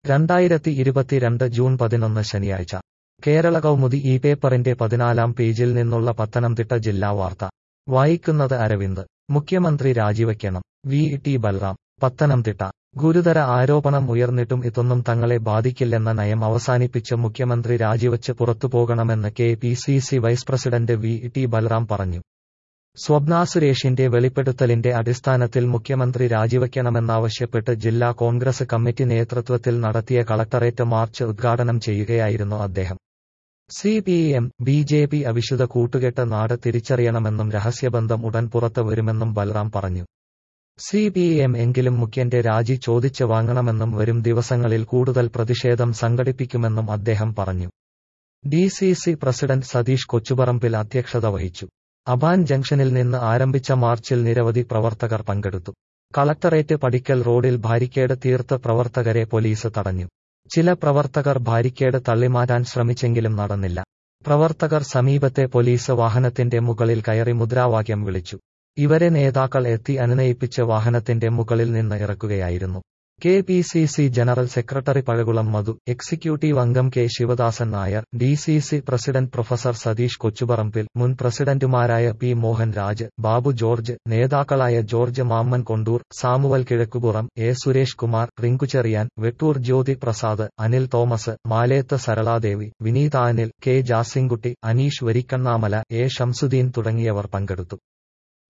2022 June 11 ശനിയാഴ്ച കേരള കൗമുദി ഈ പേപ്പറിന്റെ 14-ാം പേജിൽ നിന്നുള്ള പത്തനംതിട്ട ജില്ലാ വാർത്ത വായിക്കുന്നത് അരവിന്ദ്. മുഖ്യമന്ത്രി രാജിവയ്ക്കണം. വി.ടി. ബൽറാം. പത്തനംതിട്ട. ഗുരുതര ആരോപണം ഉയർന്നിട്ടും ഇതൊന്നും തങ്ങളെ ബാധിക്കില്ലെന്ന നയം അവസാനിപ്പിച്ച് മുഖ്യമന്ത്രി രാജിവച്ച് പുറത്തുപോകണമെന്ന് KPCC vice president V T. Balram പറഞ്ഞു. സ്വപ്ന സുരേഷിന്റെ വെളിപ്പെടുത്തലിന്റെ അടിസ്ഥാനത്തിൽ മുഖ്യമന്ത്രി രാജിവയ്ക്കണമെന്നാവശ്യപ്പെട്ട് ജില്ലാ കോൺഗ്രസ് കമ്മിറ്റി നേതൃത്വത്തിൽ നടത്തിയ കളക്ടറേറ്റ് മാർച്ച് ഉദ്ഘാടനം ചെയ്യുകയായിരുന്നു അദ്ദേഹം. സി.പി.എം, ബി.ജെ.പി അവിശുദ്ധ കൂട്ടുകെട്ട് നാട് തിരിച്ചറിയണമെന്നും രഹസ്യബന്ധം ഉടൻ പുറത്ത് വരുമെന്നും ബൽറാം പറഞ്ഞു. സി.പി.എം എങ്കിലും മുഖ്യന്റെ രാജി ചോദിച്ച് വാങ്ങണമെന്നും വരും ദിവസങ്ങളിൽ കൂടുതൽ പ്രതിഷേധം സംഘടിപ്പിക്കുമെന്നും അദ്ദേഹം പറഞ്ഞു. ഡി.സി.സി പ്രസിഡന്റ് സതീഷ് കൊച്ചുപറമ്പിൽ അധ്യക്ഷത വഹിച്ചു. അബാൻ ജംഗ്ഷനിൽ നിന്ന് ആരംഭിച്ച മാർച്ചിൽ നിരവധി പ്രവർത്തകർ പങ്കെടുത്തു. കളക്ടറേറ്റ് പടിക്കൽ റോഡിൽ ബാരിക്കേഡ് തീർത്ത് പ്രവർത്തകരെ പോലീസ് തടഞ്ഞു. ചില പ്രവർത്തകർ ബാരിക്കേഡ് തള്ളിമാറ്റാൻ ശ്രമിച്ചെങ്കിലും നടന്നില്ല. പ്രവർത്തകർ സമീപത്തെ പോലീസ് വാഹനത്തിന്റെ മുകളിൽ കയറി മുദ്രാവാക്യം വിളിച്ചു. ഇവരെ നേതാക്കൾ എത്തി അനുനയിപ്പിച്ച് വാഹനത്തിന്റെ മുകളിൽ നിന്ന് ഇറക്കുകയായിരുന്നു. KPCC general secretary Pazhakulam Madhu, executive അംഗം K. Sivadasan Nair, DCC president professor Satheesh Kochuparambil, മുൻ പ്രസിഡന്റുമാരായ പി. മോഹൻ രാജ്, ബാബു ജോർജ്, നേതാക്കളായ George Mammen Kondoor, Samuel Kizhakkupuram, A. Suresh Kumar, Rinku Cheriyan, Vettoor Jyothi Prasad, Anil Thomas, Maleth Saraladevi, Vineetha Anil, K. Jasinkutty, Aneesh Varikkannamala, A. Shamsuddin തുടങ്ങിയവർ പങ്കെടുത്തു.